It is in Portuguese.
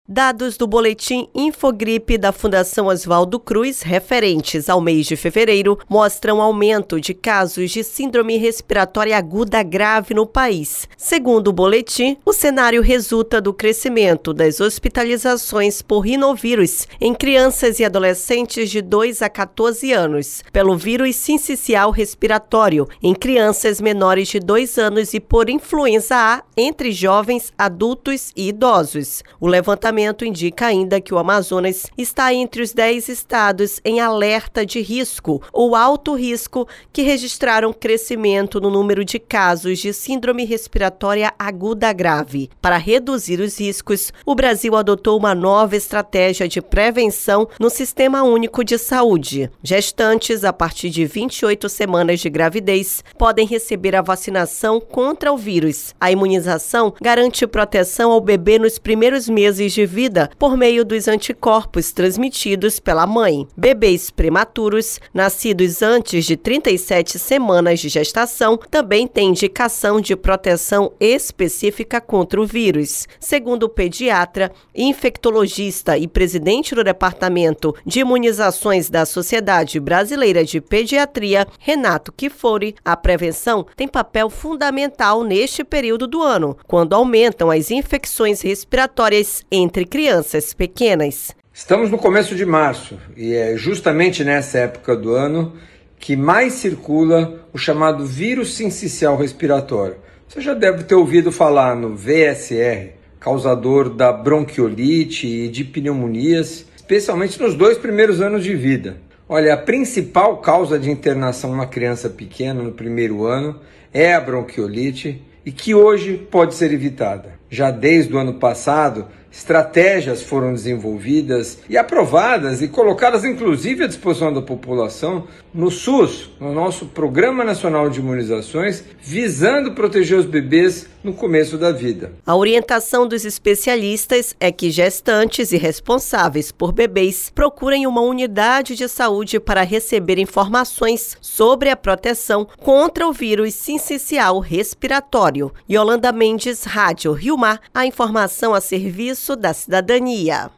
Dados do boletim Infogripe da Fundação Oswaldo Cruz, referentes ao mês de fevereiro, mostram aumento de casos de síndrome respiratória aguda grave no país. Segundo o boletim, o cenário resulta do crescimento das hospitalizações por rinovírus em crianças e adolescentes de 2 a 14 anos, pelo vírus sincicial respiratório em crianças menores de 2 anos e por influenza A entre jovens, adultos e idosos. O levantamento indica ainda que o Amazonas está entre os 10 estados em alerta de risco ou alto risco que registraram crescimento no número de casos de síndrome respiratória aguda grave. Para reduzir os riscos, o Brasil adotou uma nova estratégia de prevenção no Sistema Único de Saúde. Gestantes a partir de 28 semanas de gravidez podem receber a vacinação contra o vírus. A imunização garante proteção ao bebê nos primeiros meses de vida por meio dos anticorpos transmitidos pela mãe. Bebês prematuros, nascidos antes de 37 semanas de gestação, também têm indicação de proteção específica contra o vírus. Segundo o pediatra, infectologista e presidente do Departamento de Imunizações da Sociedade Brasileira de Pediatria, Renato Kifuri, a prevenção tem papel fundamental neste período do ano, quando aumentam as infecções respiratórias entre crianças pequenas. Estamos no começo de março e é justamente nessa época do ano que mais circula o chamado vírus sincicial respiratório. Você já deve ter ouvido falar no VSR, causador da bronquiolite e de pneumonias, especialmente nos 2 primeiros anos de vida. Olha, a principal causa de internação numa criança pequena no primeiro ano é a bronquiolite e que hoje pode ser evitada. Já desde o ano passado, estratégias foram desenvolvidas e aprovadas e colocadas inclusive à disposição da população no SUS, no nosso Programa Nacional de Imunizações, visando proteger os bebês no começo da vida. A orientação dos especialistas é que gestantes e responsáveis por bebês procurem uma unidade de saúde para receber informações sobre a proteção contra o vírus sincicial respiratório. Yolanda Mendes, Rádio Rio Mar, a informação a serviço da cidadania.